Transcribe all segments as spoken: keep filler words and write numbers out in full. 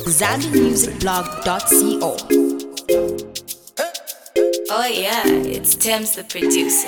zambi music blog dot co. Oh yeah, it's Thames the producer.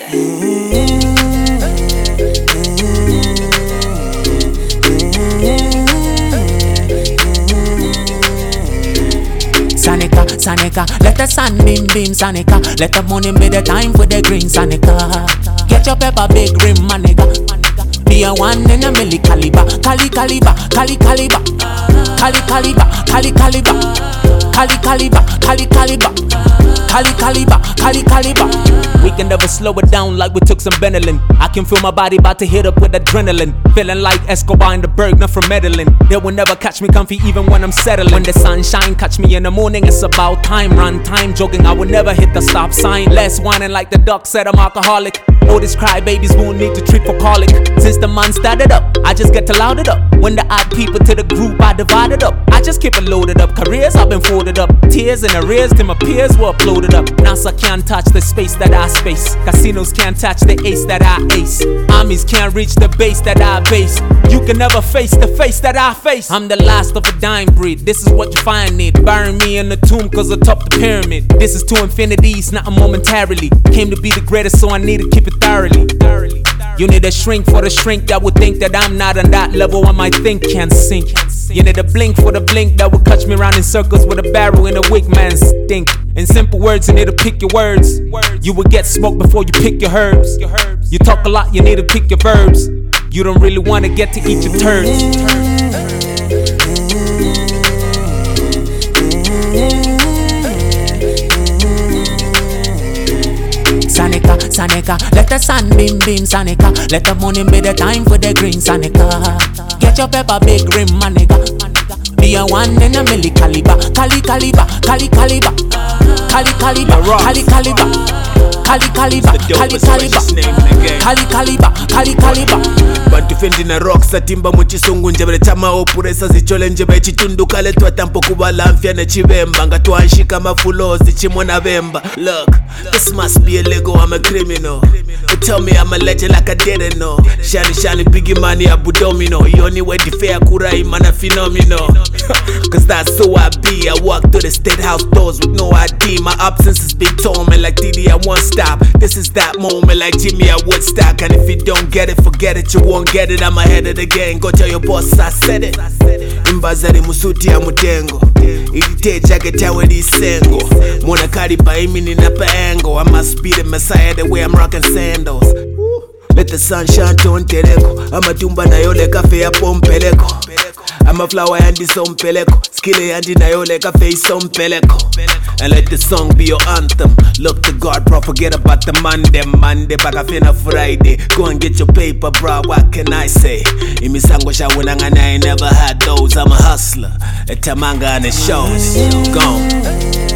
Sanika, Sanika, let the sun beam beam Sanika. Let the money be the time for the green Sanika. Get your pepper big rim maniga. Be a one in a milli caliber. Cali caliber, cali caliber. Cali caliber, cali caliber. Cali caliber, cali caliber. Cali caliber, cali caliber. We can never slow it down like we took some Benylin. I can feel my body about to hit up with adrenaline. Feeling like Escobar in the Berg, not from Medellin. They will never catch me comfy even when I'm settling. When the sunshine catch me in the morning, it's about time. Run time jogging, I will never hit the stop sign. Less whining like the duck said I'm alcoholic. All these crybabies won't need to treat for colic. Since the man started up, I just get to loud it up. When the add people to the group, I divided up. I just keep it loaded up. Careers I've been folded up. Tears and arrears till my peers were uploaded up. NASA can't touch the space that I space. Casinos can't touch the ace that I ace. Armies can't reach the base that I base. You can never face the face that I face. I'm the last of a dying breed. This is what you find it. Bury me in the tomb cause atop the pyramid. This is to infinities, not momentarily. Came to be the greatest so I need to keep it thoroughly. You need a shrink for the shrink that would think that I'm not on that level. I might think can't sink. You need a blink for the blink that would catch me around in circles with a barrel in a weak man's stink. In simple words, you need to pick your words. You will get smoked before you pick your herbs. You talk a lot, you need to pick your verbs. You don't really want to get to eat your turds. Sanika, Sanika, let the sun beam beam Sanika. Let the money be the time for the green Sanika. Get your pepper big rim maniga. Be a one in a milli caliber. Cali caliber, cali caliber. Cali caliber, cali caliber. Cali caliber, cali caliber. Cali caliber, cali caliber. Bantu fendi na rock satimba muchisungu njebele chama opuresa zichole njebe chitundu kale twatampo kubala mfya na chibemba nga twanshika mafulozi chimona bemba. Look, this must be illegal, I'm a criminal. They tell me I'm a legend like I didn't know. Shani shani biggie money abu domino. Yoni we di fair kurai mana phenomenal. Cause that's who I be. I walk through the state house doors with no I D. My absence is big torment like Diddy, I won't stop. This is that moment like Jimmy at Woodstock. And if you don't get it, forget it, you won't get it. I'm ahead of the game, go tell your boss I said it. Imbazari musuti ya mutengo. Ilite jacket ya wedi sengo. Mona kari pa imi ni napa engo. I must be the messiah the way I'm rocking sandals. Let the sun shine to nteleko. Ama tumba na yole kafe ya pompeleko. I'm a flower and this on peleko. Skilly and in ayole cafe some peleko. And let the song be your anthem. Look to God, bro, forget about the Monday. Monday, back up in a Friday. Go and get your paper, bro, what can I say? Imisango shawunangana, I never had those. I'm a hustler. A tamanga and it shows. Gone.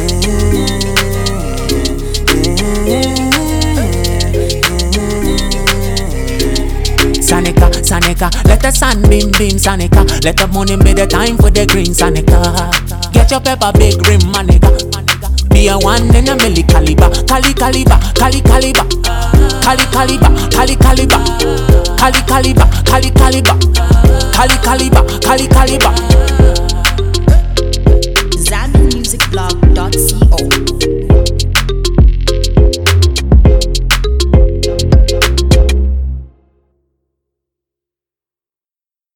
Sanika, Sanika, let the sun beam beam Sanika. Let the money be the time for the green Sanika. Get your pepper big rim maniga. Be a one in a milli caliber. Cali caliber, cali caliber. Cali caliber, cali caliber. Cali caliber, cali caliber. Cali caliber, cali caliber.